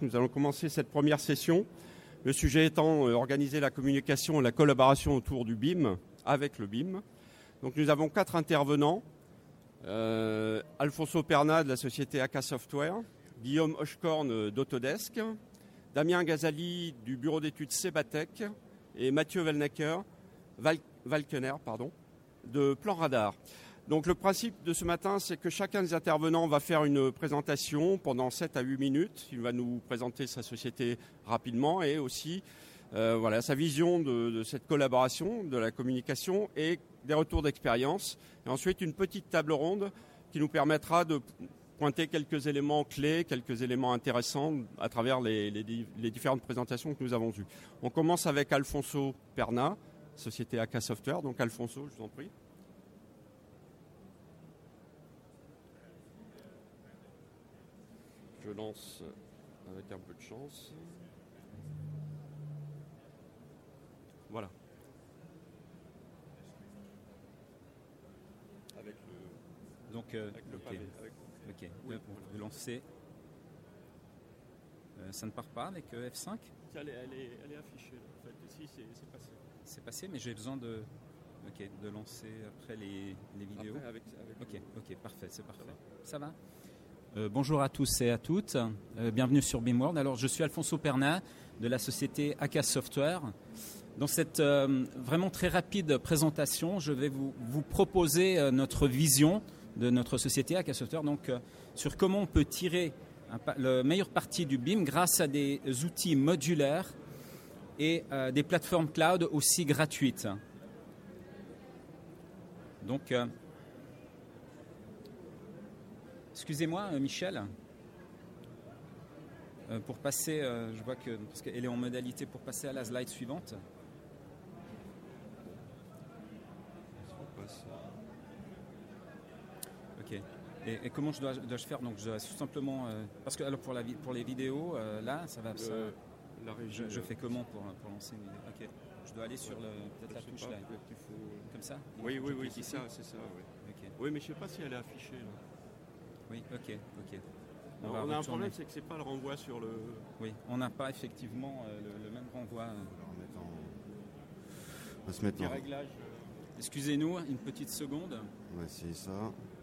nous allons commencer cette première session. Le sujet étant organiser la communication et la collaboration autour du BIM, avec le BIM. Donc nous avons 4 intervenants. Alfonso Perna de la société AK Software, Guillaume Hochkorn d'Autodesk, Damien Gazali du bureau d'études Cebatec et Mathieu Valkener de Plan Radar. Donc le principe de ce matin, c'est que chacun des intervenants va faire une présentation pendant 7 à 8 minutes. Il va nous présenter sa société rapidement et aussi sa vision de cette collaboration, de la communication et des retours d'expérience. Et ensuite, une petite table ronde qui nous permettra de pointer quelques éléments clés, quelques éléments intéressants à travers les différentes présentations que nous avons vues. On commence avec Alfonso Perna, société AK Software. Donc Alfonso, je vous en prie. Je lance avec un peu de chance. Voilà. Avec le, donc, avec le pavé. Ok, oui, pour lancer. Ça ne part pas avec F5 ? Elle est affichée, en fait. Ici, c'est passé. C'est passé, mais j'ai besoin de lancer après les vidéos. Après, avec ok, parfait, c'est parfait. Ça va ? Bonjour à tous et à toutes, bienvenue sur BIMworld. Alors je suis Alfonso Perna de la société AK Software. Dans cette vraiment très rapide présentation, je vais vous proposer notre vision de notre société AK Software, donc sur comment on peut tirer le meilleur parti du BIM grâce à des outils modulaires et des plateformes cloud aussi gratuites. Donc excusez-moi, Michel, pour passer, je vois que parce qu'elle est en modalité pour passer à la slide suivante. Ok. Et comment dois-je faire ? Donc, je dois tout simplement parce que alors pour les vidéos, là, ça va. Je fais comment pour lancer une vidéo ? Ok. Je dois aller sur peut-être la touche là. Comme ça ? Oui, c'est ça. Oui. Okay. Oui, mais je ne sais pas si elle est affichée là. Oui, ok. On a un problème, c'est que c'est pas le renvoi sur le... Oui, on n'a pas effectivement le même renvoi. On va se mettre en réglage. Excusez-nous, une petite seconde. On va essayer ça.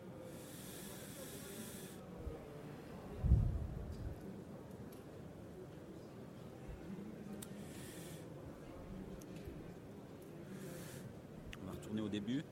On va retourner au début.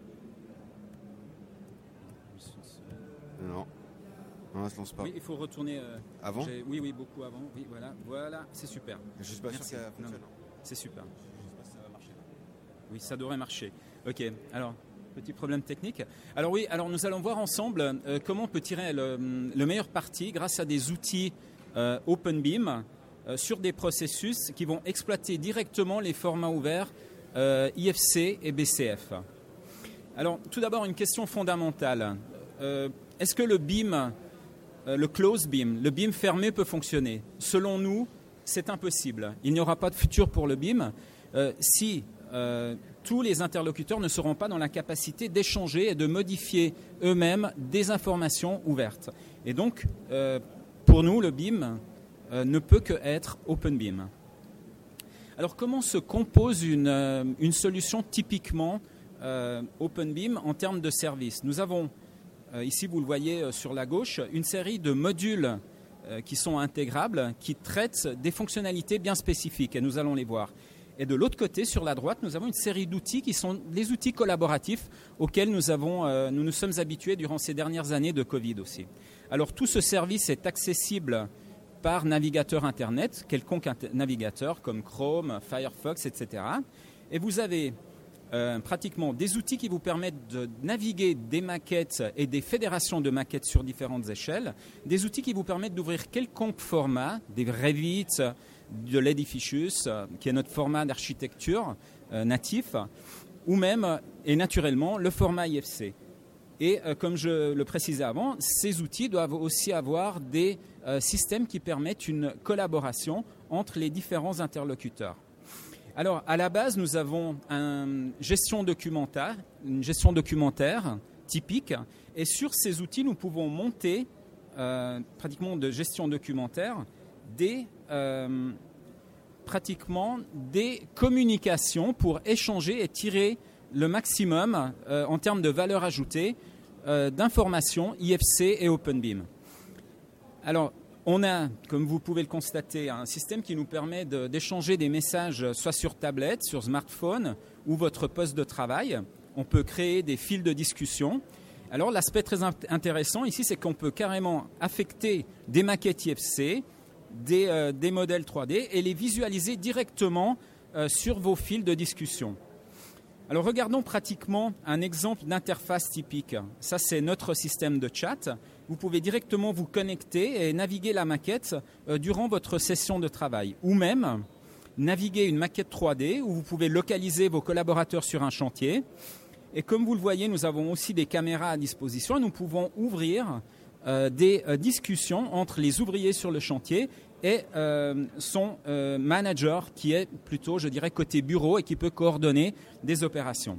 Non, ça se lance pas. Oui, il faut retourner. Avant ? Oui, beaucoup avant. Oui, voilà, c'est super. Je suis pas sûr que ça fonctionne. Non, c'est super. Je sais pas si ça va marcher. Oui, ça devrait marcher. Ok, alors, petit problème technique. Alors nous allons voir ensemble comment on peut tirer le meilleur parti grâce à des outils OpenBIM sur des processus qui vont exploiter directement les formats ouverts IFC et BCF. Alors, tout d'abord, une question fondamentale. Est-ce que le BIM, le closed BIM, le BIM fermé peut fonctionner ? Selon nous, c'est impossible. Il n'y aura pas de futur pour le BIM si tous les interlocuteurs ne seront pas dans la capacité d'échanger et de modifier eux-mêmes des informations ouvertes. Et donc, pour nous, le BIM ne peut qu'être OpenBIM. Alors, comment se compose une solution typiquement OpenBIM en termes de services ? Nous avons ici, vous le voyez sur la gauche, une série de modules qui sont intégrables, qui traitent des fonctionnalités bien spécifiques, et nous allons les voir. Et de l'autre côté, sur la droite, nous avons une série d'outils qui sont les outils collaboratifs auxquels nous nous sommes habitués durant ces dernières années de Covid aussi. Alors, tout ce service est accessible par navigateur Internet, quelconque navigateur comme Chrome, Firefox, etc. Et vous avez pratiquement des outils qui vous permettent de naviguer des maquettes et des fédérations de maquettes sur différentes échelles, des outils qui vous permettent d'ouvrir quelconque format, des Revit, de l'Edificius, qui est notre format d'architecture natif, ou même, et naturellement, le format IFC. Et comme je le précisais avant, ces outils doivent aussi avoir des systèmes qui permettent une collaboration entre les différents interlocuteurs. Alors, à la base, nous avons une gestion documentaire typique. Et sur ces outils, nous pouvons monter, pratiquement de gestion documentaire, pratiquement des communications pour échanger et tirer le maximum en termes de valeur ajoutée d'informations IFC et OpenBeam. Alors, on a, comme vous pouvez le constater, un système qui nous permet d'échanger des messages soit sur tablette, sur smartphone ou votre poste de travail. On peut créer des fils de discussion. Alors, l'aspect très intéressant ici, c'est qu'on peut carrément affecter des maquettes IFC, des modèles 3D et les visualiser directement sur vos fils de discussion. Alors regardons pratiquement un exemple d'interface typique. Ça, c'est notre système de chat. Vous pouvez directement vous connecter et naviguer la maquette durant votre session de travail. Ou même naviguer une maquette 3D où vous pouvez localiser vos collaborateurs sur un chantier. Et comme vous le voyez, nous avons aussi des caméras à disposition et nous pouvons ouvrir des discussions entre les ouvriers sur le chantier et son manager qui est plutôt, je dirais, côté bureau et qui peut coordonner des opérations.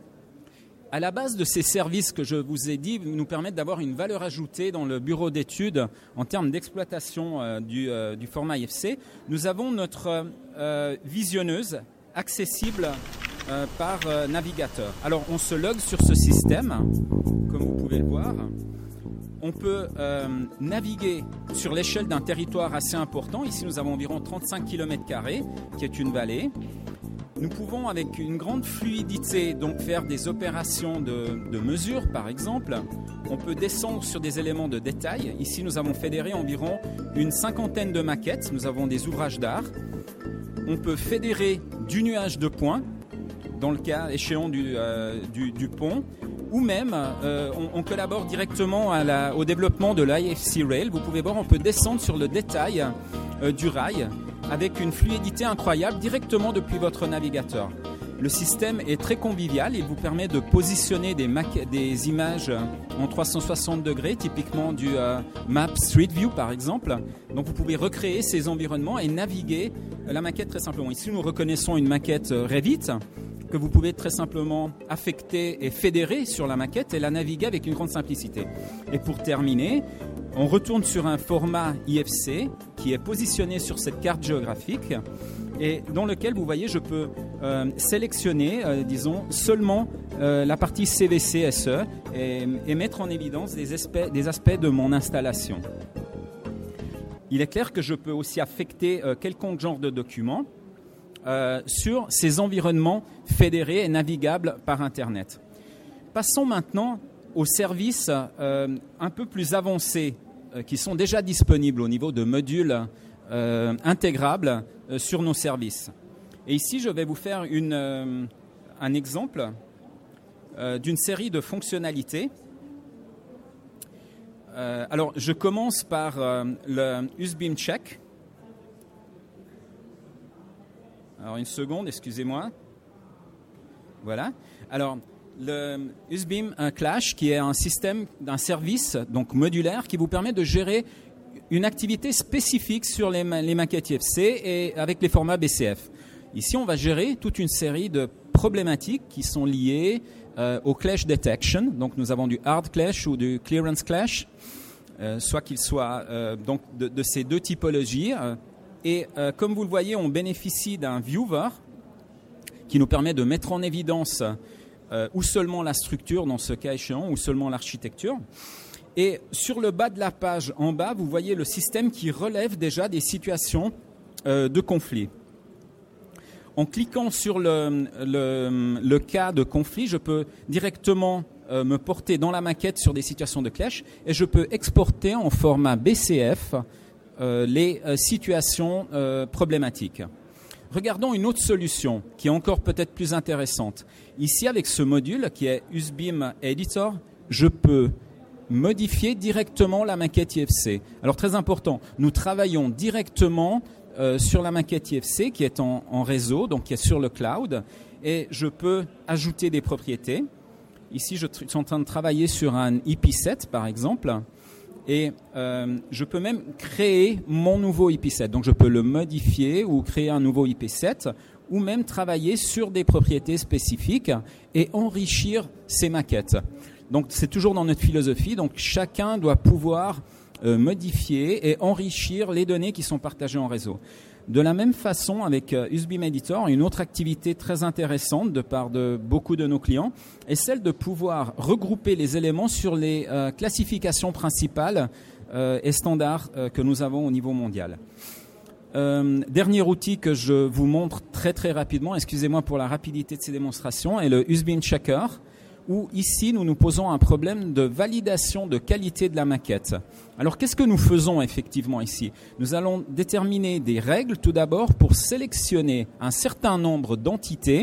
À la base de ces services que je vous ai dit, nous permettent d'avoir une valeur ajoutée dans le bureau d'études en termes d'exploitation du format IFC. Nous avons notre visionneuse accessible par navigateur. Alors, on se logue sur ce système, comme vous pouvez le voir. On peut naviguer sur l'échelle d'un territoire assez important. Ici, nous avons environ 35 km², qui est une vallée. Nous pouvons, avec une grande fluidité, donc faire des opérations de mesure, par exemple. On peut descendre sur des éléments de détail. Ici, nous avons fédéré environ une 50aine de maquettes. Nous avons des ouvrages d'art. On peut fédérer du nuage de points, dans le cas échéant du pont. Ou même, on collabore directement au développement de l'IFC Rail. Vous pouvez voir, on peut descendre sur le détail du rail avec une fluidité incroyable directement depuis votre navigateur. Le système est très convivial. Il vous permet de positionner des images en 360 degrés, typiquement du Map Street View par exemple. Donc vous pouvez recréer ces environnements et naviguer la maquette très simplement. Ici, nous reconnaissons une maquette Revit que vous pouvez très simplement affecter et fédérer sur la maquette et la naviguer avec une grande simplicité. Et pour terminer, on retourne sur un format IFC qui est positionné sur cette carte géographique et dans lequel, vous voyez, je peux sélectionner, seulement la partie CVC-SE et mettre en évidence des aspects de mon installation. Il est clair que je peux aussi affecter quelconque genre de document sur ces environnements fédérés et navigables par Internet. Passons maintenant aux services un peu plus avancés qui sont déjà disponibles au niveau de modules intégrables sur nos services. Et ici, je vais vous faire un exemple d'une série de fonctionnalités. Alors, je commence par le USBIM Check. Alors, une seconde, excusez-moi. Voilà. Alors, le USBIM Clash, qui est un système, un service donc modulaire qui vous permet de gérer une activité spécifique sur les maquettes IFC et avec les formats BCF. Ici, on va gérer toute une série de problématiques qui sont liées au clash detection. Donc, nous avons du hard clash ou du clearance clash, soit qu'il soit donc de ces deux typologies. Et comme vous le voyez, on bénéficie d'un viewer qui nous permet de mettre en évidence ou seulement la structure dans ce cas échéant, ou seulement l'architecture. Et sur le bas de la page, en bas, vous voyez le système qui relève déjà des situations de conflit. En cliquant sur le cas de conflit, je peux directement me porter dans la maquette sur des situations de clash et je peux exporter en format BCF les situations problématiques. Regardons une autre solution qui est encore peut-être plus intéressante. Ici, avec ce module qui est USBIM Editor, je peux modifier directement la maquette IFC. Alors très important, nous travaillons directement sur la maquette IFC qui est en réseau, donc qui est sur le cloud, et je peux ajouter des propriétés. Ici, je suis en train de travailler sur un IP7 par exemple, et je peux même créer mon nouveau IP7. Donc je peux le modifier ou créer un nouveau IP7 ou même travailler sur des propriétés spécifiques et enrichir ces maquettes. Donc c'est toujours dans notre philosophie. Donc chacun doit pouvoir modifier et enrichir les données qui sont partagées en réseau. De la même façon, avec USBIM Editor, une autre activité très intéressante de part de beaucoup de nos clients est celle de pouvoir regrouper les éléments sur les classifications principales et standards que nous avons au niveau mondial. Dernier outil que je vous montre très très rapidement, excusez-moi pour la rapidité de ces démonstrations, est le USBIM Checker, où ici nous nous posons un problème de validation de qualité de la maquette. Alors qu'est-ce que nous faisons effectivement ici? Nous allons déterminer des règles tout d'abord pour sélectionner un certain nombre d'entités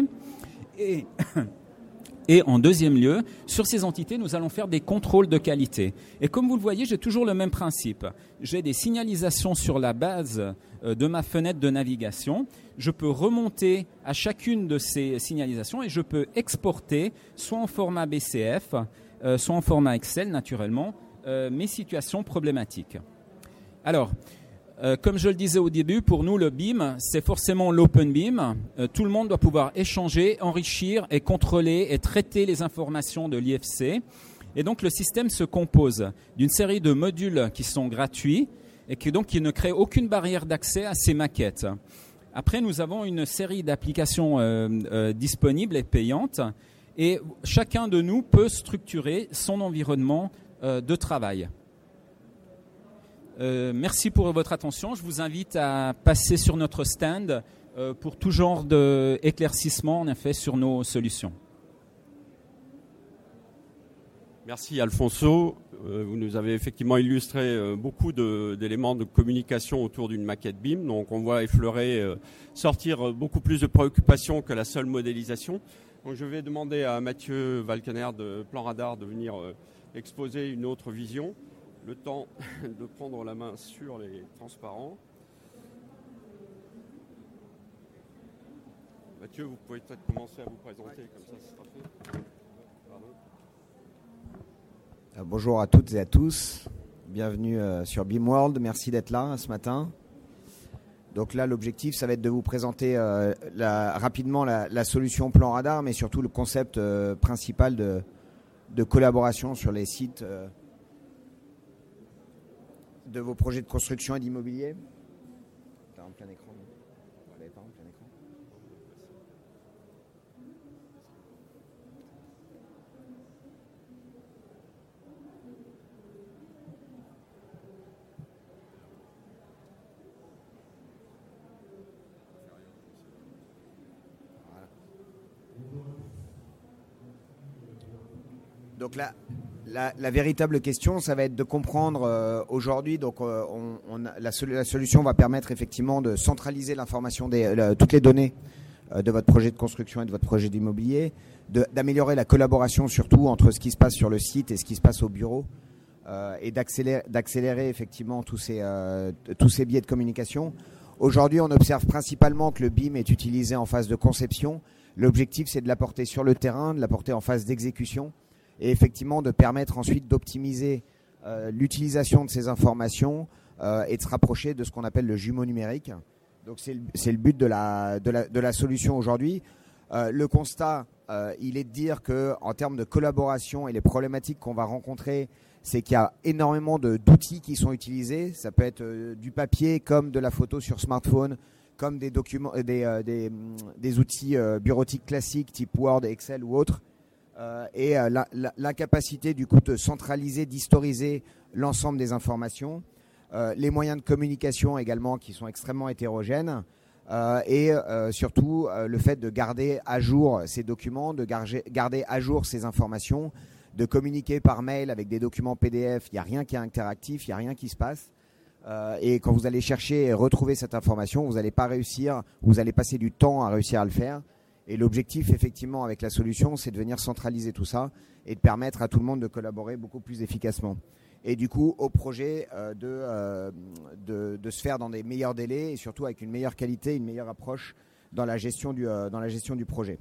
et en deuxième lieu, sur ces entités, nous allons faire des contrôles de qualité. Et comme vous le voyez, j'ai toujours le même principe. J'ai des signalisations sur la base de ma fenêtre de navigation. Je peux remonter à chacune de ces signalisations et je peux exporter, soit en format BCF, soit en format Excel, naturellement, mes situations problématiques. Alors, comme je le disais au début, pour nous, le BIM, c'est forcément l'open BIM. Tout le monde doit pouvoir échanger, enrichir et contrôler et traiter les informations de l'IFC. Et donc, le système se compose d'une série de modules qui sont gratuits et qui ne créent aucune barrière d'accès à ces maquettes. Après, nous avons une série d'applications disponibles et payantes. Et chacun de nous peut structurer son environnement de travail. Merci pour votre attention. Je vous invite à passer sur notre stand pour tout genre d'éclaircissement en effet sur nos solutions. Merci Alfonso. Vous nous avez effectivement illustré beaucoup d'éléments de communication autour d'une maquette BIM. Donc on voit effleurer, sortir beaucoup plus de préoccupations que la seule modélisation. Donc je vais demander à Mathieu Valkener de Plan Radar de venir exposer une autre vision. Le temps de prendre la main sur les transparents. Mathieu, vous pouvez peut-être commencer à vous présenter, comme ça ce sera fait. Bonjour à toutes et à tous. Bienvenue sur BIM World. Merci d'être là ce matin. Donc là, l'objectif, ça va être de vous présenter rapidement la solution Plan Radar, mais surtout le concept principal de collaboration sur les sites de vos projets de construction et d'immobilier. T'as en plein écran, non ? Vous l'avez pas en plein écran ? Voilà. Donc là, la véritable question, ça va être de comprendre aujourd'hui. Donc, la solution va permettre effectivement de centraliser l'information, toutes les données de votre projet de construction et de votre projet d'immobilier, d'améliorer la collaboration surtout entre ce qui se passe sur le site et ce qui se passe au bureau, et d'accélérer effectivement tous ces biais de communication. Aujourd'hui, on observe principalement que le BIM est utilisé en phase de conception. L'objectif, c'est de l'apporter sur le terrain, de l'apporter en phase d'exécution, et effectivement de permettre ensuite d'optimiser l'utilisation de ces informations et de se rapprocher de ce qu'on appelle le jumeau numérique. Donc c'est le but de la solution aujourd'hui. Le constat, il est de dire qu'en termes de collaboration et les problématiques qu'on va rencontrer, c'est qu'il y a énormément d'outils qui sont utilisés. Ça peut être du papier comme de la photo sur smartphone, comme des documents, des outils bureautiques classiques type Word, Excel ou autres. Et l'incapacité du coup de centraliser, d'historiser l'ensemble des informations, les moyens de communication également qui sont extrêmement hétérogènes, et surtout le fait de garder à jour ces documents, de garder à jour ces informations, de communiquer par mail avec des documents PDF. Il n'y a rien qui est interactif, il n'y a rien qui se passe. Et quand vous allez chercher et retrouver cette information, vous n'allez pas réussir, vous allez passer du temps à réussir à le faire. Et l'objectif, effectivement, avec la solution, c'est de venir centraliser tout ça et de permettre à tout le monde de collaborer beaucoup plus efficacement. Et du coup, au projet de se faire dans des meilleurs délais et surtout avec une meilleure qualité, une meilleure approche dans la gestion du projet.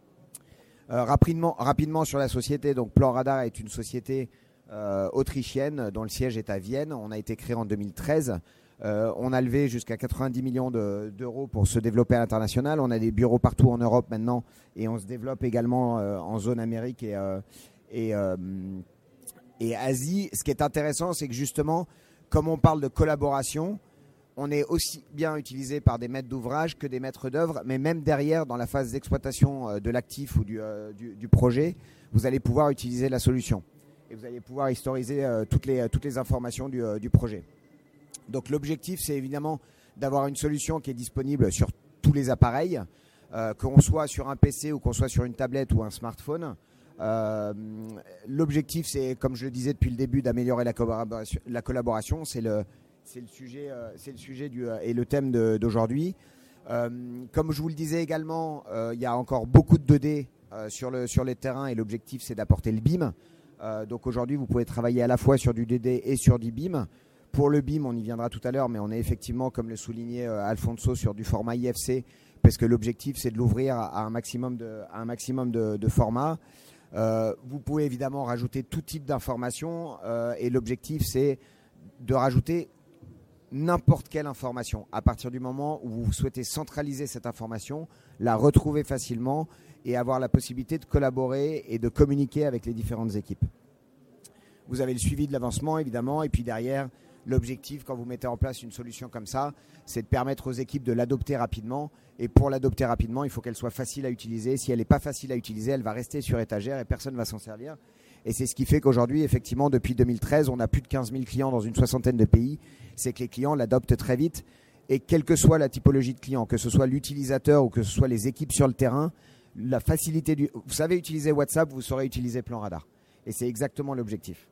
Rapidement sur la société, donc Plan Radar est une société autrichienne dont le siège est à Vienne. On a été créé en 2013. On a levé jusqu'à 90 millions d'euros pour se développer à l'international. On a des bureaux partout en Europe maintenant et on se développe également en zone Amérique et Asie. Ce qui est intéressant, c'est que justement, Comme on parle de collaboration, on est aussi bien utilisé par des maîtres d'ouvrage que des maîtres d'œuvre, mais même derrière, dans la phase d'exploitation de l'actif ou du projet, vous allez pouvoir utiliser la solution. Et vous allez pouvoir historiser toutes les informations du projet. Donc l'objectif, c'est évidemment d'avoir une solution qui est disponible sur tous les appareils, qu'on soit sur un PC ou qu'on soit sur une tablette ou un smartphone. L'objectif, c'est, comme je le disais depuis le début, d'améliorer la collaboration. C'est le sujet et le thème d'aujourd'hui. Comme je vous le disais également, il y a encore beaucoup de 2D sur les terrains et l'objectif, c'est d'apporter le BIM. Donc aujourd'hui, vous pouvez travailler à la fois sur du 2D et sur du BIM. Pour le BIM, on y viendra tout à l'heure, mais on est effectivement, comme le soulignait Alfonso, sur du format IFC, parce que l'objectif, c'est de l'ouvrir à un maximum de formats. Vous pouvez évidemment rajouter tout type d'informations et l'objectif, c'est de rajouter n'importe quelle information. À partir du moment où vous souhaitez centraliser cette information, la retrouver facilement et avoir la possibilité de collaborer et de communiquer avec les différentes équipes. Vous avez le suivi de l'avancement, évidemment, et puis derrière, l'objectif, quand vous mettez en place une solution comme ça, c'est de permettre aux équipes de l'adopter rapidement. Et pour l'adopter rapidement, il faut qu'elle soit facile à utiliser. Si elle n'est pas facile à utiliser, elle va rester sur étagère et personne ne va s'en servir. Et c'est ce qui fait qu'aujourd'hui, effectivement, depuis 2013, on a plus de 15 000 clients dans une soixantaine de pays. C'est que les clients l'adoptent très vite. Et quelle que soit la typologie de client, que ce soit l'utilisateur ou que ce soit les équipes sur le terrain, la facilité vous savez utiliser WhatsApp, vous saurez utiliser Plan Radar. Et c'est exactement l'objectif.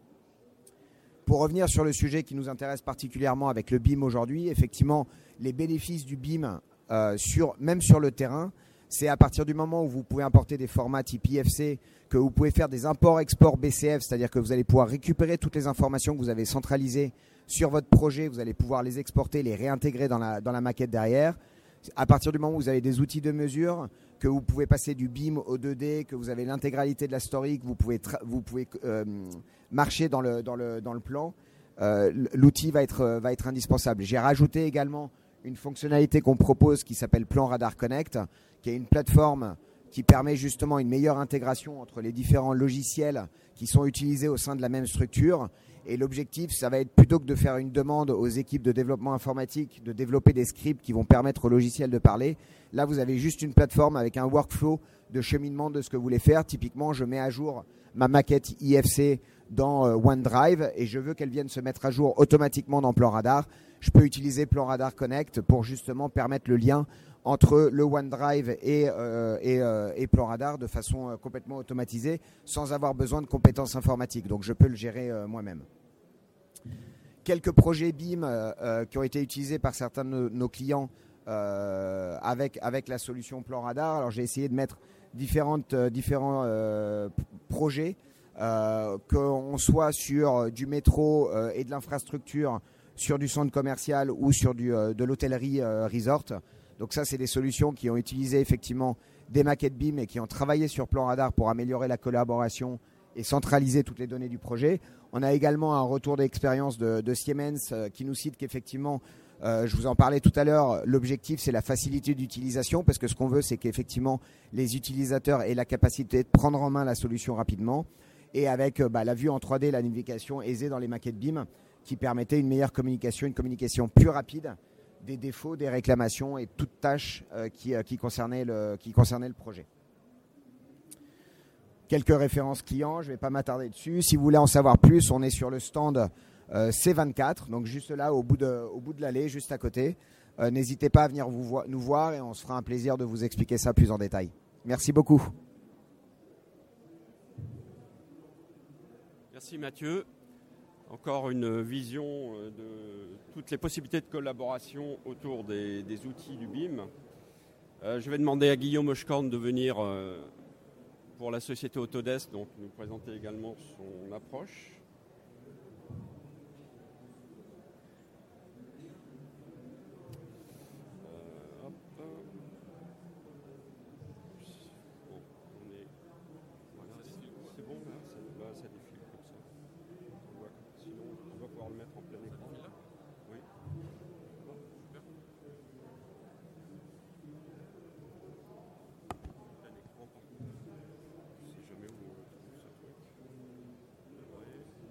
Pour revenir sur le sujet qui nous intéresse particulièrement avec le BIM aujourd'hui, effectivement, les bénéfices du BIM, même sur le terrain, c'est à partir du moment où vous pouvez importer des formats type IFC, que vous pouvez faire des imports-exports BCF, c'est-à-dire que vous allez pouvoir récupérer toutes les informations que vous avez centralisées sur votre projet, vous allez pouvoir les exporter, les réintégrer dans la maquette derrière. À partir du moment où vous avez des outils de mesure, que vous pouvez passer du BIM au 2D, que vous avez l'intégralité de la story, que vous pouvez marcher dans le plan, l'outil va être indispensable. J'ai rajouté également une fonctionnalité qu'on propose qui s'appelle Plan Radar Connect, qui est une plateforme qui permet justement une meilleure intégration entre les différents logiciels qui sont utilisés au sein de la même structure. Et l'objectif, ça va être plutôt que de faire une demande aux équipes de développement informatique, de développer des scripts qui vont permettre au logiciel de parler. Là, vous avez juste une plateforme avec un workflow de cheminement de ce que vous voulez faire. Typiquement, je mets à jour ma maquette IFC dans OneDrive et je veux qu'elle vienne se mettre à jour automatiquement dans Plan Radar. Je peux utiliser Plan Radar Connect pour justement permettre le lien entre le OneDrive et Plan Radar de façon complètement automatisée sans avoir besoin de compétences informatiques. Donc je peux le gérer moi-même. Quelques projets BIM qui ont été utilisés par certains de nos clients avec la solution Plan Radar. Alors j'ai essayé de mettre différents projets, qu'on soit sur du métro et de l'infrastructure, sur du centre commercial ou sur de l'hôtellerie resort. Donc ça, c'est des solutions qui ont utilisé effectivement des maquettes BIM et qui ont travaillé sur Plan Radar pour améliorer la collaboration et centraliser toutes les données du projet. On a également un retour d'expérience de Siemens qui nous cite qu'effectivement, je vous en parlais tout à l'heure, l'objectif c'est la facilité d'utilisation parce que ce qu'on veut c'est qu'effectivement les utilisateurs aient la capacité de prendre en main la solution rapidement et avec la vue en 3D, la navigation aisée dans les maquettes BIM qui permettait une meilleure communication, une communication plus rapide des défauts, des réclamations et toute tâche qui concernait le projet. Quelques références clients, je ne vais pas m'attarder dessus. Si vous voulez en savoir plus, on est sur le stand C24, donc juste là au bout de l'allée, juste à côté. N'hésitez pas à venir nous voir et on se fera un plaisir de vous expliquer ça plus en détail. Merci beaucoup. Merci Mathieu. Encore une vision de toutes les possibilités de collaboration autour des outils du BIM. Je vais demander à Guillaume Hochkorn de venir pour la société Autodesk, donc nous présenter également son approche. C'est bon là, ça défile comme ça. Sinon, on va pouvoir le mettre en plein écran. Oui. Plein écran, par contre. Je sais jamais où on trouve ce truc. Ouais.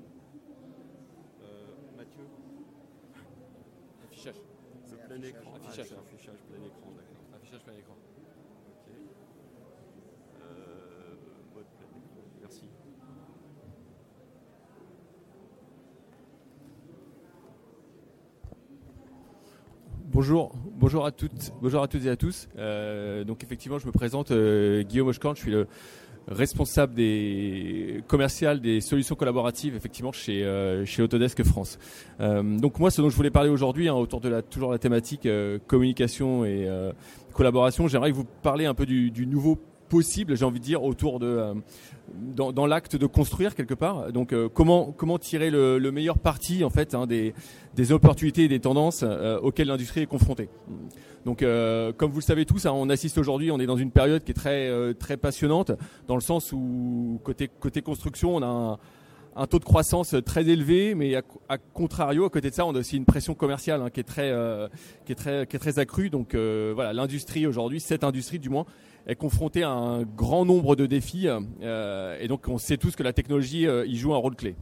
Affichage. Le plein écran. Affichage plein écran, d'accord. Affichage plein écran. Ok. Mode plein écran. Merci. Bonjour à toutes et à tous. Donc effectivement, je me présente, Guillaume Hochkorn, je suis le responsable commercial des solutions collaboratives effectivement chez Autodesk France. Donc moi, ce dont je voulais parler aujourd'hui, autour de toujours la thématique communication et collaboration, j'aimerais vous parler un peu du nouveau possible, j'ai envie de dire, autour de dans l'acte de construire quelque part. Donc comment tirer le meilleur parti en fait des opportunités et des tendances auxquelles l'industrie est confrontée. Donc comme vous le savez tous, on assiste aujourd'hui, on est dans une période qui est très passionnante, dans le sens où côté construction, on a un taux de croissance très élevé, mais à contrario, à côté de ça, on a aussi une pression commerciale qui est très accrue. Donc voilà, l'industrie aujourd'hui, cette industrie du moins, est confrontée à un grand nombre de défis, et donc on sait tous que la technologie y joue un rôle clé.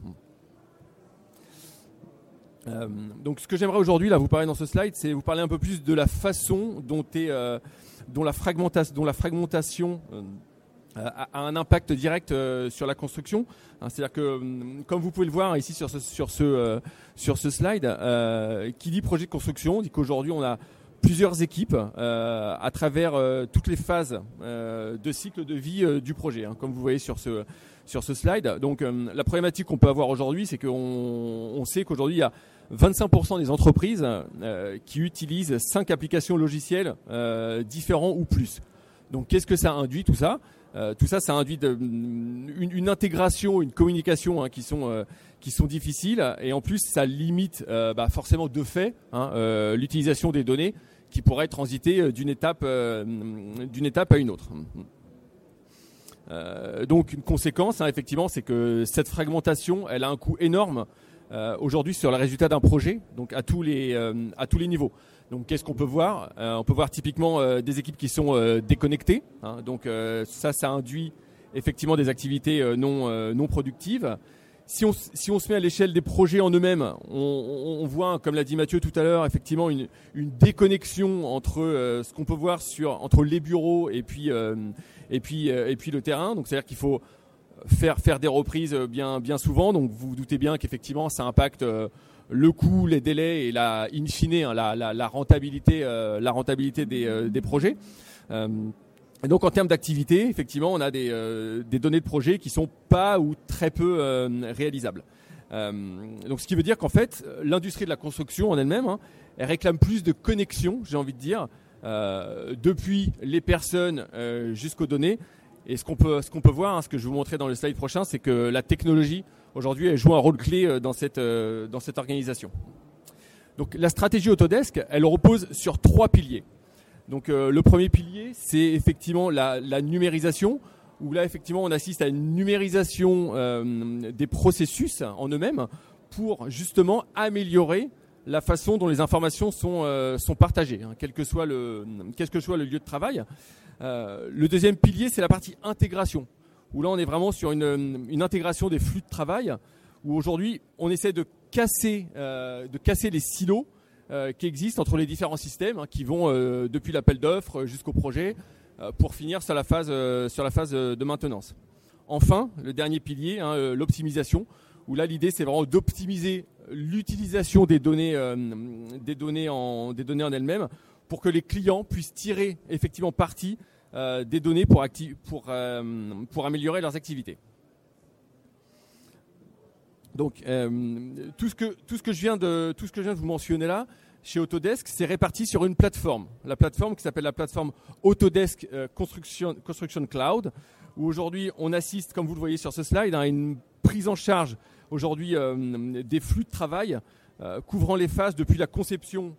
Donc ce que j'aimerais aujourd'hui là vous parler dans ce slide, c'est vous parler un peu plus de la façon dont la fragmentation a un impact direct sur la construction. C'est-à-dire que, comme vous pouvez le voir ici sur ce slide, qui dit projet de construction dit qu'aujourd'hui on a plusieurs équipes à travers toutes les phases de cycle de vie du projet, comme vous voyez sur ce slide. Donc la problématique qu'on peut avoir aujourd'hui, c'est qu'on sait qu'aujourd'hui il y a 25% des entreprises qui utilisent 5 applications logicielles différents ou plus. Donc qu'est-ce que ça induit tout ça ? Tout ça induit une intégration, une communication qui sont difficiles, et en plus ça limite forcément de fait l'utilisation des données qui pourraient transiter d'une étape à une autre. Donc une conséquence, effectivement, c'est que cette fragmentation, elle a un coût énorme aujourd'hui sur le résultat d'un projet, donc à tous les niveaux. Donc qu'est-ce qu'on peut voir ? On peut voir typiquement des équipes qui sont déconnectées. Donc ça induit effectivement des activités non productives. Si on se met à l'échelle des projets en eux-mêmes, on voit, comme l'a dit Mathieu tout à l'heure, effectivement une déconnexion entre ce qu'on peut voir entre les bureaux et puis le terrain. Donc c'est-à-dire qu'il faut faire des reprises bien souvent. Donc vous vous doutez bien qu'effectivement ça impacte le coût, les délais et in fine la rentabilité des projets. Et donc en termes d'activité, effectivement, on a des données de projets qui sont pas ou très peu réalisables. Donc ce qui veut dire qu'en fait, l'industrie de la construction en elle-même, elle réclame plus de connexion, j'ai envie de dire, depuis les personnes jusqu'aux données. Et ce qu'on peut voir, ce que je vais vous montrer dans le slide prochain, c'est que la technologie aujourd'hui elle joue un rôle clé dans cette organisation. Donc la stratégie Autodesk, elle repose sur 3 piliers. Donc le premier pilier, c'est effectivement la numérisation, où là effectivement on assiste à une numérisation des processus en eux-mêmes pour justement améliorer la façon dont les informations sont partagées, quel que soit le lieu de travail. Le deuxième pilier, c'est la partie intégration, où là on est vraiment sur une intégration des flux de travail, où aujourd'hui on essaie de casser les silos qui existent entre les différents systèmes qui vont depuis l'appel d'offres jusqu'au projet pour finir sur la phase de maintenance. Enfin, le dernier pilier, l'optimisation, où là l'idée c'est vraiment d'optimiser l'utilisation des données en elles-mêmes pour que les clients puissent tirer effectivement parti des données pour améliorer leurs activités. Donc tout ce que je viens de vous mentionner là chez Autodesk, c'est réparti sur une plateforme. La plateforme qui s'appelle la plateforme Autodesk Construction Cloud, où aujourd'hui on assiste, comme vous le voyez sur ce slide, à une prise en charge aujourd'hui des flux de travail couvrant les phases depuis la conception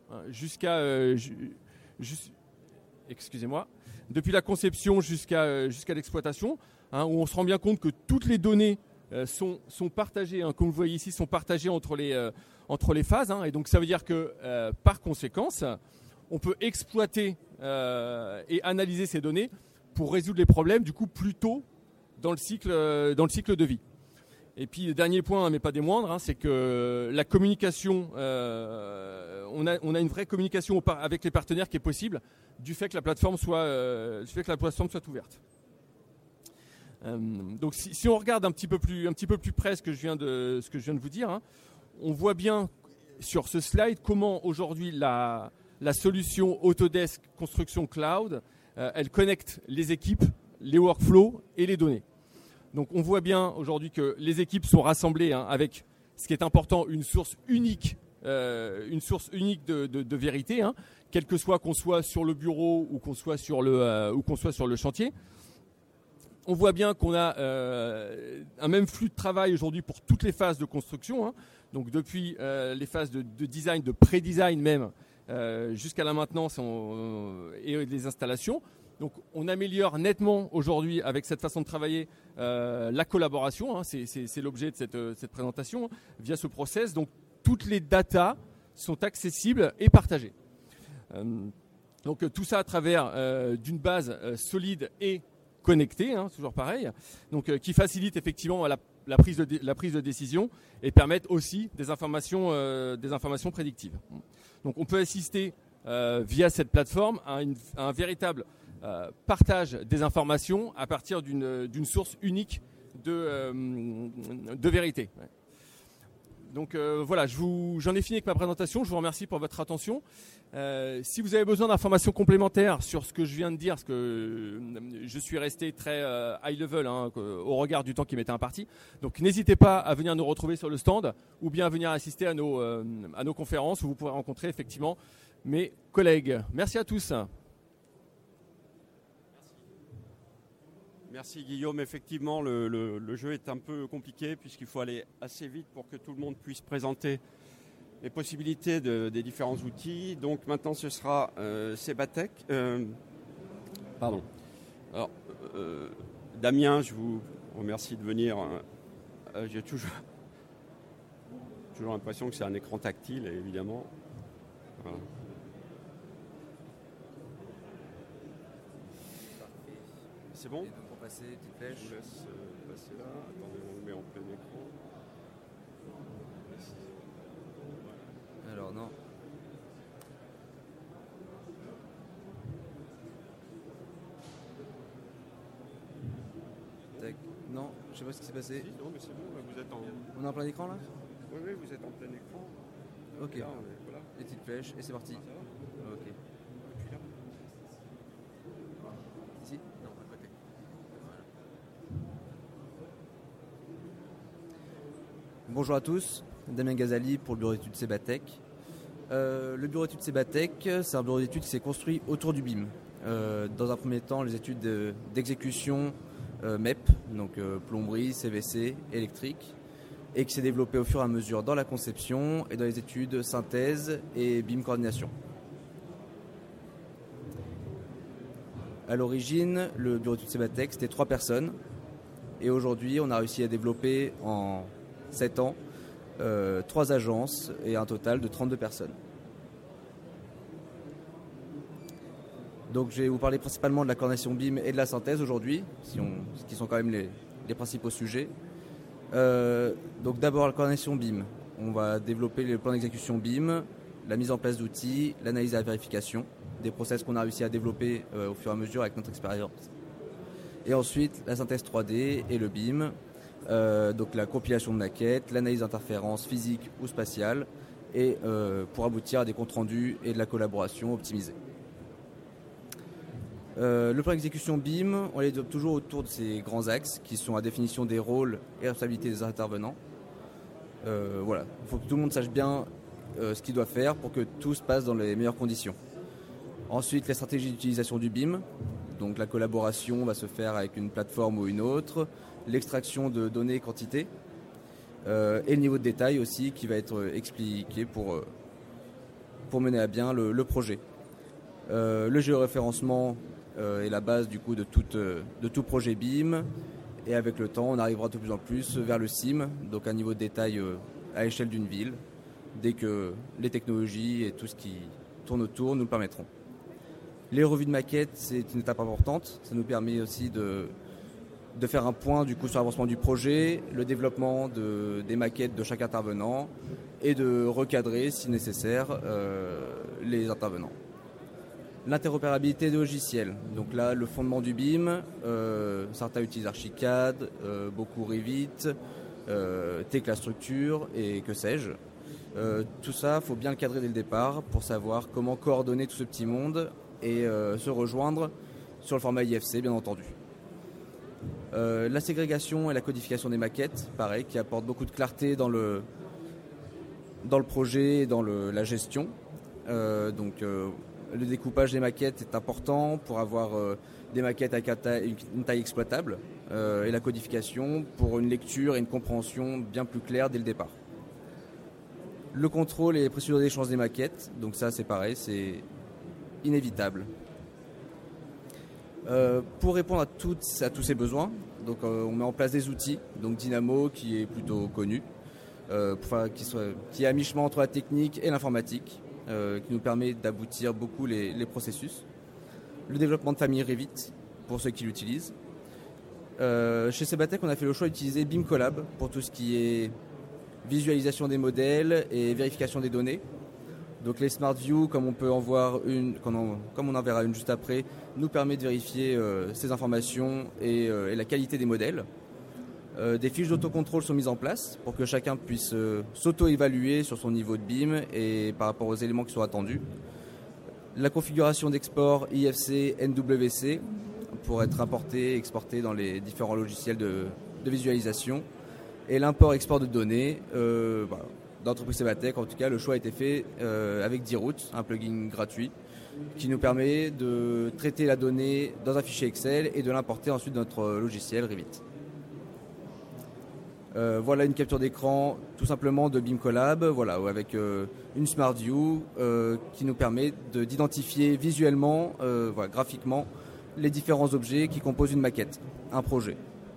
depuis la conception jusqu'à l'exploitation, où on se rend bien compte que toutes les données sont partagées, comme vous voyez ici, sont partagées entre les phases, et donc ça veut dire que par conséquence, on peut exploiter et analyser ces données pour résoudre les problèmes du coup plus tôt dans le cycle de vie. Et puis le dernier point, mais pas des moindres, c'est que la communication, on a une vraie communication avec les partenaires qui est possible du fait que la plateforme soit ouverte. Donc si on regarde un petit peu plus près ce que je viens de vous dire, on voit bien sur ce slide comment aujourd'hui la solution Autodesk Construction Cloud, elle connecte les équipes, les workflows et les données. Donc on voit bien aujourd'hui que les équipes sont rassemblées avec, ce qui est important, une source unique de vérité, quel que soit qu'on soit sur le bureau ou qu'on soit sur le chantier. On voit bien qu'on a un même flux de travail aujourd'hui pour toutes les phases de construction, donc depuis les phases de design, de pré-design même, jusqu'à la maintenance et les installations. Donc on améliore nettement aujourd'hui avec cette façon de travailler la collaboration, c'est l'objet de cette présentation, via ce process. Donc toutes les datas sont accessibles et partagées. Donc tout ça à travers d'une base solide et connectée, toujours pareil, donc qui facilite effectivement la prise de décision et permettent aussi des informations prédictives. Donc on peut assister via cette plateforme à un véritable partage des informations à partir d'une source unique de vérité. Donc voilà, j'en ai fini avec ma présentation. Je vous remercie pour votre attention. Si vous avez besoin d'informations complémentaires sur ce que je viens de dire, parce que je suis resté très high level au regard du temps qui m'était imparti, donc n'hésitez pas à venir nous retrouver sur le stand ou bien à venir assister à nos conférences où vous pourrez rencontrer effectivement mes collègues. Merci à tous. Merci Guillaume. Effectivement, le jeu est un peu compliqué puisqu'il faut aller assez vite pour que tout le monde puisse présenter les possibilités des différents outils. Donc maintenant, ce sera Sebatech. Pardon. Alors, Damien, je vous remercie de venir. J'ai toujours l'impression que c'est un écran tactile, évidemment. Voilà. C'est bon ? Passer, petite flèche. Je vous laisse passer là. Attendez, on le met en plein écran. Alors non. Tac. Non, je sais pas ce qui s'est passé. Non, mais c'est bon, là, vous êtes en... On est en plein écran là ? Oui, vous êtes en plein écran. Ok. Là, voilà. Les petites flèches et c'est parti. Ça va ? Ok. Et puis là. Ici ? Non, à côté. Voilà. Bonjour à tous, Damien Gazali pour le bureau d'études Sebatech. Le bureau d'études Sebatech, c'est un bureau d'études qui s'est construit autour du BIM. Dans un premier temps, les études d'exécution MEP, donc plomberie, CVC, électrique, et qui s'est développé au fur et à mesure dans la conception et dans les études synthèse et BIM coordination. À l'origine, le bureau d'études Sebatech, c'était 3 personnes. Et aujourd'hui, on a réussi à développer en 7 ans 3 agences et un total de 32 personnes. Donc je vais vous parler principalement de la coordination BIM et de la synthèse aujourd'hui, ce qui sont quand même les principaux sujets. Donc d'abord la coordination BIM. On va développer le plan d'exécution BIM, la mise en place d'outils, l'analyse et la vérification, des process qu'on a réussi à développer au fur et à mesure avec notre expérience. Et ensuite la synthèse 3D et le BIM, donc la compilation de maquettes, l'analyse d'interférences physiques ou spatiales, et pour aboutir à des comptes rendus et de la collaboration optimisée. Le plan d'exécution BIM, on les développe toujours autour de ces grands axes qui sont la définition des rôles et responsabilités des intervenants. Voilà, il faut que tout le monde sache bien ce qu'il doit faire pour que tout se passe dans les meilleures conditions. Ensuite, les stratégies d'utilisation du BIM. Donc la collaboration va se faire avec une plateforme ou une autre, l'extraction de données et quantités, et le niveau de détail aussi qui va être expliqué pour mener à bien le projet. Le géoréférencement est la base du coup de tout projet BIM, et avec le temps on arrivera de plus en plus vers le CIM, donc un niveau de détail à l'échelle d'une ville, dès que les technologies et tout ce qui tourne autour nous le permettront. Les revues de maquettes, c'est une étape importante, ça nous permet aussi de faire un point du coup sur l'avancement du projet, le développement des maquettes de chaque intervenant et de recadrer si nécessaire les intervenants. L'interopérabilité des logiciels, donc là le fondement du BIM, certains utilisent Archicad, beaucoup Revit, Tekla Structure et que sais-je. Tout ça, il faut bien le cadrer dès le départ pour savoir comment coordonner tout ce petit monde et se rejoindre sur le format IFC bien entendu. La ségrégation et la codification des maquettes, pareil, qui apporte beaucoup de clarté dans le projet et dans la gestion. Le découpage des maquettes est important pour avoir des maquettes avec une taille exploitable et la codification pour une lecture et une compréhension bien plus claire dès le départ. Le contrôle et les procédures d'échange des maquettes, donc ça c'est pareil, c'est inévitable. Pour répondre à tous ces besoins, donc, on met en place des outils, donc Dynamo qui est plutôt connu, qui est à mi-chemin entre la technique et l'informatique, qui nous permet d'aboutir beaucoup les processus. Le développement de famille Revit, pour ceux qui l'utilisent. Chez Sebatech, on a fait le choix d'utiliser BIM Collab pour tout ce qui est visualisation des modèles et vérification des données. Donc les Smart View, comme on peut en voir comme on en verra une juste après, nous permet de vérifier ces informations et la qualité des modèles. Des fiches d'autocontrôle sont mises en place pour que chacun puisse s'auto-évaluer sur son niveau de BIM et par rapport aux éléments qui sont attendus. La configuration d'export IFC, NWC pour être importé et exporté dans les différents logiciels de visualisation. Et l'import-export de données, d'entreprise Sebatech, en tout cas, le choix a été fait avec D-Route, un plugin gratuit, qui nous permet de traiter la donnée dans un fichier Excel et de l'importer ensuite dans notre logiciel Revit. Voilà une capture d'écran tout simplement de BIM Collab, avec une Smart View qui nous permet d'identifier visuellement, graphiquement, les différents objets qui composent une maquette, un projet.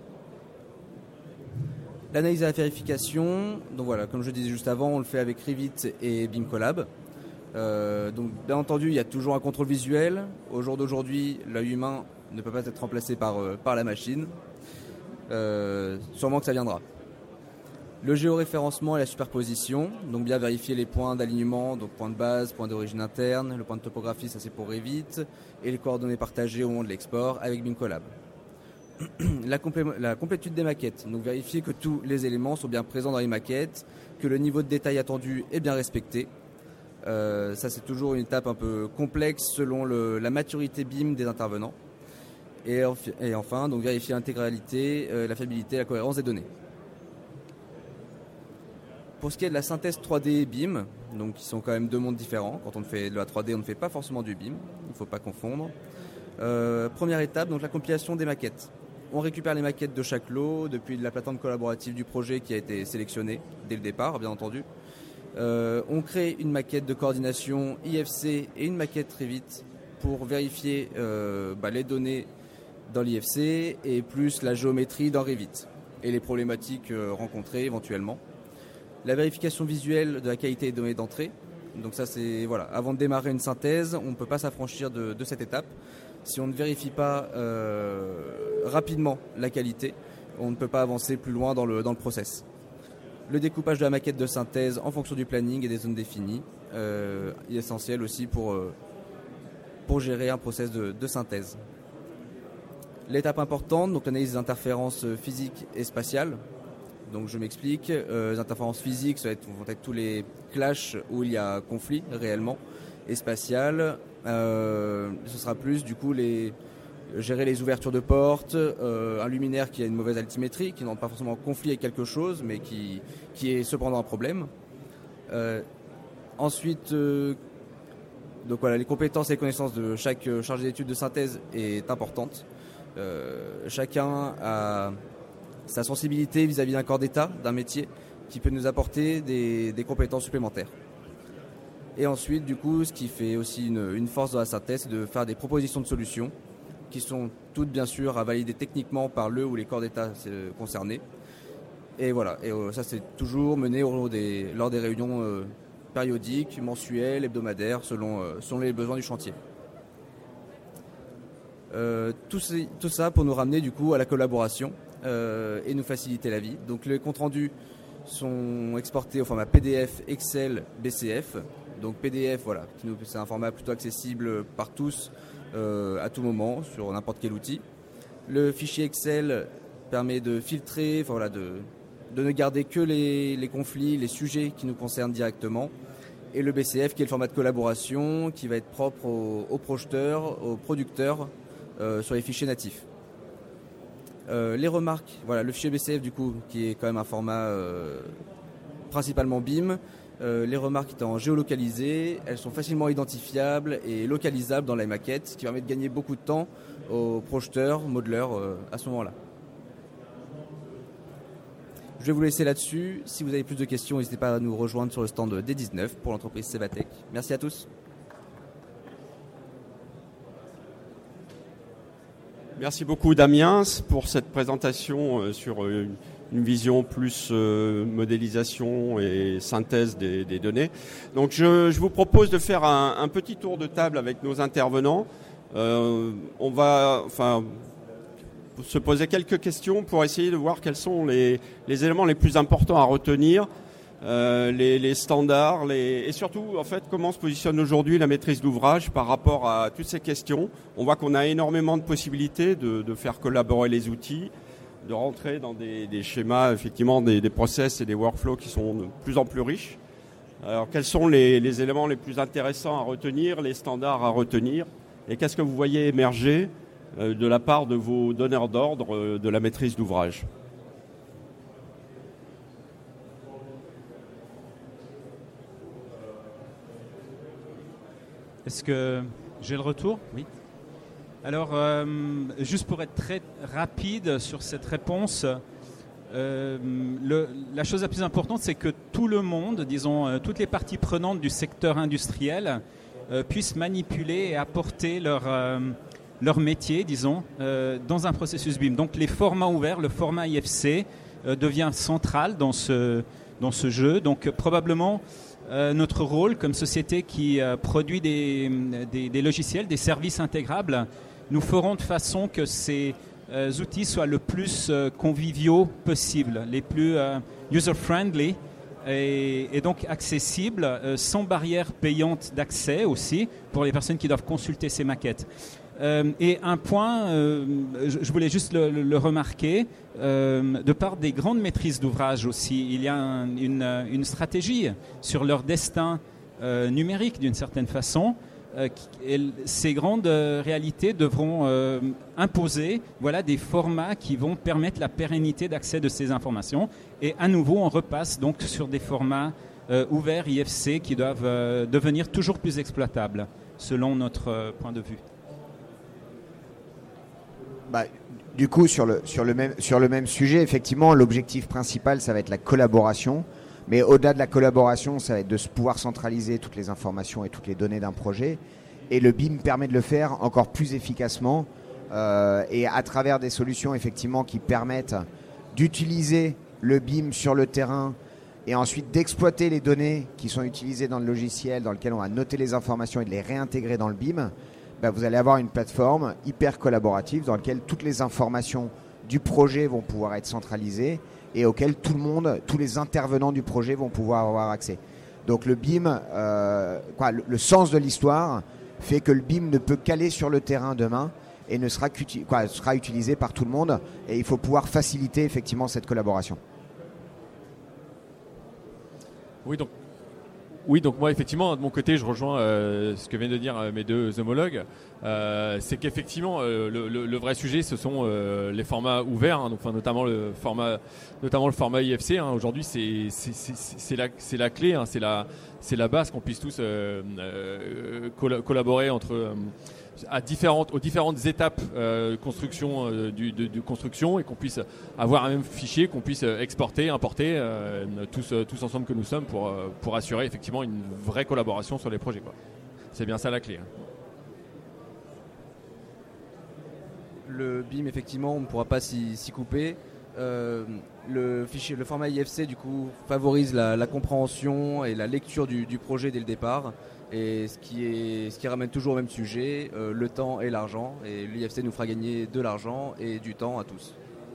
L'analyse et la vérification, donc voilà, comme je disais juste avant, on le fait avec Revit et BIM Collab. Donc bien entendu, il y a toujours un contrôle visuel. Au jour d'aujourd'hui, l'œil humain ne peut pas être remplacé par la machine. Sûrement que ça viendra. Le géoréférencement et la superposition, donc bien vérifier les points d'alignement, donc point de base, point d'origine interne, le point de topographie, ça c'est pour Revit, et les coordonnées partagées au moment de l'export avec BIM Collab. La complétude des maquettes, donc vérifier que tous les éléments sont bien présents dans les maquettes, que le niveau de détail attendu est bien respecté. Ça c'est toujours une étape un peu complexe selon la maturité BIM des intervenants. Et enfin, donc vérifier l'intégralité, la fiabilité et la cohérence des données. Pour ce qui est de la synthèse 3D BIM, donc qui sont quand même deux mondes différents. Quand on fait de la 3D, on ne fait pas forcément du BIM, il ne faut pas confondre. Première étape, donc la compilation des maquettes. On récupère les maquettes de chaque lot depuis la plateforme collaborative du projet qui a été sélectionnée dès le départ, bien entendu. On crée une maquette de coordination IFC et une maquette Revit pour vérifier les données dans l'IFC et plus la géométrie dans Revit et les problématiques rencontrées éventuellement. La vérification visuelle de la qualité des données d'entrée. Donc ça c'est avant de démarrer une synthèse, on ne peut pas s'affranchir de cette étape. Si on ne vérifie pas rapidement la qualité, on ne peut pas avancer plus loin dans le process. Le découpage de la maquette de synthèse en fonction du planning et des zones définies est essentiel aussi pour gérer un process de synthèse. L'étape importante, donc l'analyse des interférences physiques et spatiales. Donc je m'explique, les interférences physiques, vont être tous les clashs où il y a conflit réellement, et spatial, ce sera plus du coup gérer les ouvertures de portes, un luminaire qui a une mauvaise altimétrie, qui n'entre pas forcément en conflit avec quelque chose, mais qui est cependant un problème. Ensuite, les compétences et les connaissances de chaque chargé d'études de synthèse est importante. Chacun a sa sensibilité vis-à-vis d'un corps d'état, d'un métier, qui peut nous apporter des compétences supplémentaires. Et ensuite, du coup, ce qui fait aussi une force de la synthèse, c'est de faire des propositions de solutions qui sont toutes, bien sûr, à valider techniquement par le ou les corps d'état concernés. Et voilà, ça c'est toujours mené lors des réunions périodiques, mensuelles, hebdomadaires, selon les besoins du chantier. Tout ça pour nous ramener du coup à la collaboration et nous faciliter la vie. Donc les comptes rendus sont exportés au format PDF, Excel, BCF. Donc PDF, voilà, c'est un format plutôt accessible par tous à tout moment sur n'importe quel outil. Le fichier Excel permet de filtrer, voilà, de ne garder que les conflits, les sujets qui nous concernent directement. Et le BCF qui est le format de collaboration qui va être propre aux projeteurs, aux producteurs sur les fichiers natifs. Les remarques, voilà, le fichier BCF du coup qui est quand même un format principalement BIM. Les remarques étant géolocalisées, elles sont facilement identifiables et localisables dans la maquette, ce qui permet de gagner beaucoup de temps aux projeteurs, modeleurs à ce moment-là. Je vais vous laisser là-dessus. Si vous avez plus de questions, n'hésitez pas à nous rejoindre sur le stand D19 pour l'entreprise Cebatec. Merci à tous. Merci beaucoup Damien pour cette présentation sur une vision plus modélisation et synthèse des données. Donc je vous propose de faire un petit tour de table avec nos intervenants. On va se poser quelques questions pour essayer de voir quels sont les éléments les plus importants à retenir, les standards, et surtout en fait comment se positionne aujourd'hui la maîtrise d'ouvrage par rapport à toutes ces questions. On voit qu'on a énormément de possibilités de faire collaborer les outils, de rentrer dans des schémas, effectivement des process et des workflows qui sont de plus en plus riches. Alors quels sont les éléments les plus intéressants à retenir, les standards à retenir, et qu'est-ce que vous voyez émerger de la part de vos donneurs d'ordre de la maîtrise d'ouvrage? Est-ce que j'ai le retour? Oui. Alors, juste pour être très rapide sur cette réponse, la chose la plus importante, c'est que tout le monde, disons, toutes les parties prenantes du secteur industriel puissent manipuler et apporter leur métier, disons, dans un processus BIM. Donc, les formats ouverts, le format IFC devient central dans ce jeu. Donc, probablement, notre rôle comme société qui produit des logiciels, des services intégrables, nous ferons de façon que ces outils soient le plus conviviaux possible, les plus user-friendly et donc accessibles, sans barrière payante d'accès aussi pour les personnes qui doivent consulter ces maquettes. Et un point, je voulais juste le remarquer, de part des grandes maîtrises d'ouvrage aussi, il y a une stratégie sur leur destin numérique d'une certaine façon. Ces grandes réalités devront imposer des formats qui vont permettre la pérennité d'accès de ces informations. Et à nouveau, on repasse donc sur des formats ouverts IFC qui doivent devenir toujours plus exploitables, selon notre point de vue. Du coup, sur le même sujet, effectivement, l'objectif principal, ça va être la collaboration. Mais au-delà de la collaboration, ça va être de pouvoir centraliser toutes les informations et toutes les données d'un projet. Et le BIM permet de le faire encore plus efficacement et à travers des solutions effectivement qui permettent d'utiliser le BIM sur le terrain et ensuite d'exploiter les données qui sont utilisées dans le logiciel dans lequel on va noter les informations et de les réintégrer dans le BIM. Vous allez avoir une plateforme hyper collaborative dans laquelle toutes les informations du projet vont pouvoir être centralisées et auquel tout le monde, tous les intervenants du projet vont pouvoir avoir accès. Donc le BIM, le sens de l'histoire fait que le BIM ne peut qu'aller sur le terrain demain et ne sera utilisé par tout le monde et il faut pouvoir faciliter effectivement cette collaboration. Oui, donc moi effectivement de mon côté je rejoins ce que viennent de dire mes deux homologues. C'est qu'effectivement le vrai sujet ce sont les formats ouverts, hein, donc, notamment le format IFC. Hein. Aujourd'hui c'est la clé, hein, c'est la base qu'on puisse tous collaborer entre aux différentes étapes construction de construction et qu'on puisse avoir un même fichier qu'on puisse exporter, importer tous ensemble que nous sommes pour assurer effectivement une vraie collaboration sur les projets, quoi. C'est bien ça la clé. Le BIM effectivement on ne pourra pas s'y couper. Le format IFC du coup favorise la compréhension et la lecture du projet dès le départ. Et ce qui ramène toujours au même sujet, le temps et l'argent. Et l'IFC nous fera gagner de l'argent et du temps à tous.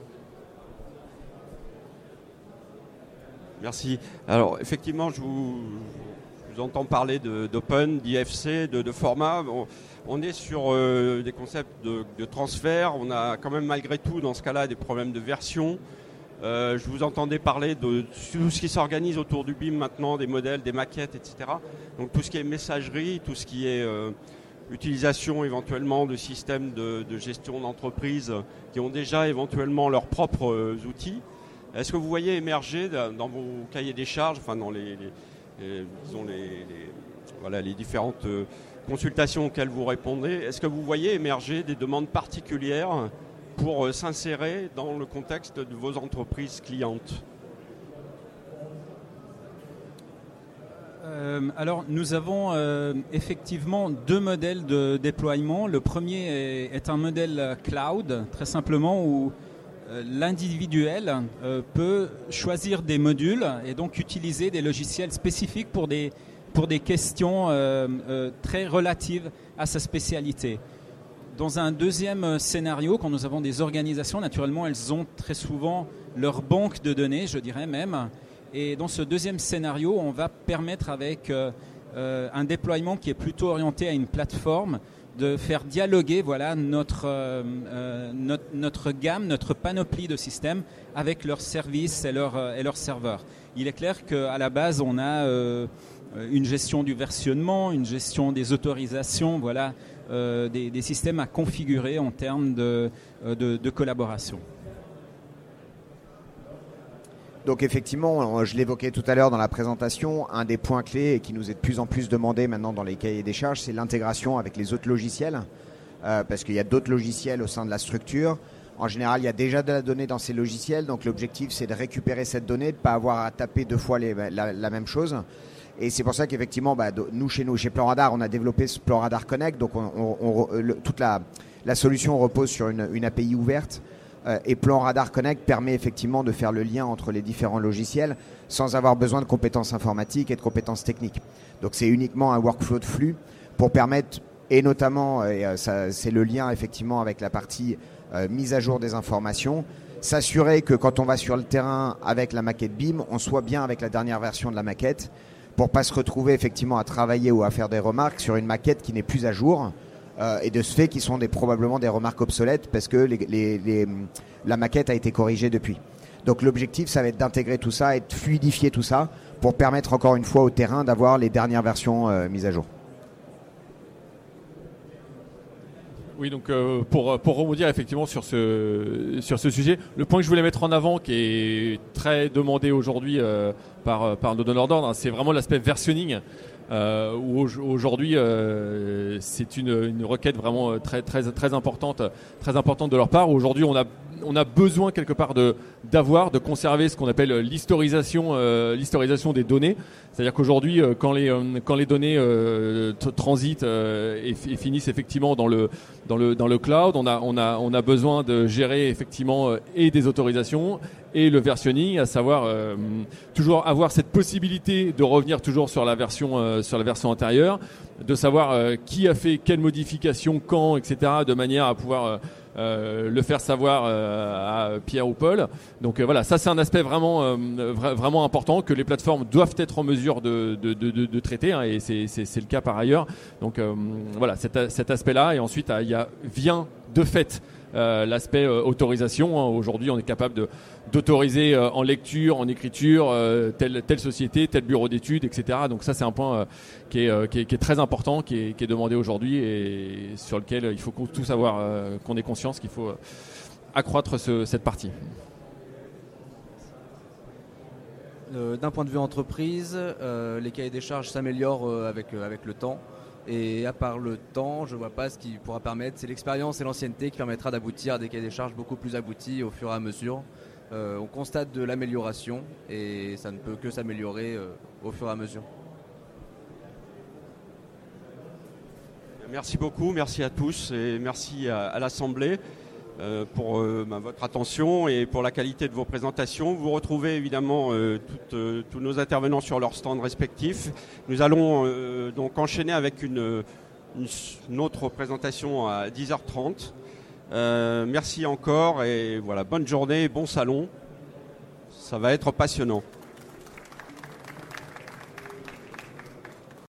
Merci. Alors effectivement, je vous entends parler d'open, d'IFC, de format. On est sur des concepts de transfert. On a quand même malgré tout dans ce cas-là des problèmes de version. Je vous entendais parler de tout ce qui s'organise autour du BIM maintenant, des modèles, des maquettes, etc. Donc tout ce qui est messagerie, tout ce qui est utilisation éventuellement de systèmes de gestion d'entreprise qui ont déjà éventuellement leurs propres outils. Est-ce que vous voyez émerger dans vos cahiers des charges, enfin dans les différentes consultations auxquelles vous répondez, est-ce que vous voyez émerger des demandes particulières pour s'insérer dans le contexte de vos entreprises clientes ? Alors nous avons effectivement 2 modèles de déploiement. Le premier est un modèle cloud, très simplement, où l'individuel peut choisir des modules et donc utiliser des logiciels spécifiques pour des questions très relatives à sa spécialité. Dans un deuxième scénario, quand nous avons des organisations, naturellement, elles ont très souvent leur banque de données, je dirais même. Et dans ce deuxième scénario, on va permettre avec un déploiement qui est plutôt orienté à une plateforme de faire dialoguer notre gamme, notre panoplie de systèmes avec leurs services et leurs serveurs. Il est clair qu'à la base, on a une gestion du versionnement, une gestion des autorisations, des systèmes à configurer en termes de collaboration. Donc effectivement, je l'évoquais tout à l'heure dans la présentation, un des points clés qui nous est de plus en plus demandé maintenant dans les cahiers des charges, c'est l'intégration avec les autres logiciels, parce qu'il y a d'autres logiciels au sein de la structure. En général, il y a déjà de la donnée dans ces logiciels, donc l'objectif c'est de récupérer cette donnée, de ne pas avoir à taper 2 fois la même chose. Et c'est pour ça qu'effectivement, chez Plan Radar, on a développé ce Plan Radar Connect, donc toute la solution repose sur une API ouverte. Et Plan Radar Connect permet effectivement de faire le lien entre les différents logiciels sans avoir besoin de compétences informatiques et de compétences techniques. Donc c'est uniquement un workflow de flux pour permettre, et notamment, c'est le lien effectivement avec la partie mise à jour des informations, s'assurer que quand on va sur le terrain avec la maquette BIM, on soit bien avec la dernière version de la maquette pour pas se retrouver effectivement à travailler ou à faire des remarques sur une maquette qui n'est plus à jour. Et de ce fait qui sont probablement des remarques obsolètes parce que la maquette a été corrigée depuis. Donc l'objectif, ça va être d'intégrer tout ça et de fluidifier tout ça pour permettre encore une fois au terrain d'avoir les dernières versions mises à jour. Oui, donc pour rebondir effectivement sur ce sujet, le point que je voulais mettre en avant, qui est très demandé aujourd'hui par nos donneurs d'ordre, c'est vraiment l'aspect versionning. Où aujourd'hui c'est une requête vraiment très importante de leur part. Aujourd'hui on a besoin quelque part de conserver ce qu'on appelle l'historisation des données. C'est-à-dire qu'aujourd'hui quand les données transitent et finissent effectivement dans le cloud, on a besoin de gérer effectivement et des autorisations et le versionning, à savoir toujours avoir cette possibilité de revenir toujours sur la version antérieure, de savoir qui a fait quelle modification, quand, etc., de manière à pouvoir le faire savoir à Pierre ou Paul. Donc voilà, ça c'est un aspect vraiment important que les plateformes doivent être en mesure de traiter, hein, et c'est le cas par ailleurs. Donc voilà, cet aspect-là, et ensuite vient de fait l'aspect autorisation. Hein. Aujourd'hui, on est capable d'autoriser en lecture, en écriture, telle société, tel bureau d'études, etc. Donc ça, c'est un point qui est très important, qui est demandé aujourd'hui et sur lequel il faut tous savoir qu'on ait conscience qu'il faut accroître cette partie. D'un point de vue entreprise, les cahiers des charges s'améliorent avec le temps. Et à part le temps, je ne vois pas ce qui pourra permettre. C'est l'expérience et l'ancienneté qui permettra d'aboutir à des cahiers des charges beaucoup plus aboutis au fur et à mesure. On constate de l'amélioration et ça ne peut que s'améliorer au fur et à mesure. Merci beaucoup, merci à tous et merci à l'Assemblée. pour votre attention et pour la qualité de vos présentations. Vous retrouvez évidemment tous nos intervenants sur leurs stands respectifs. Nous allons donc enchaîner avec une autre présentation à 10h30. Merci encore et voilà, bonne journée, bon salon. Ça va être passionnant.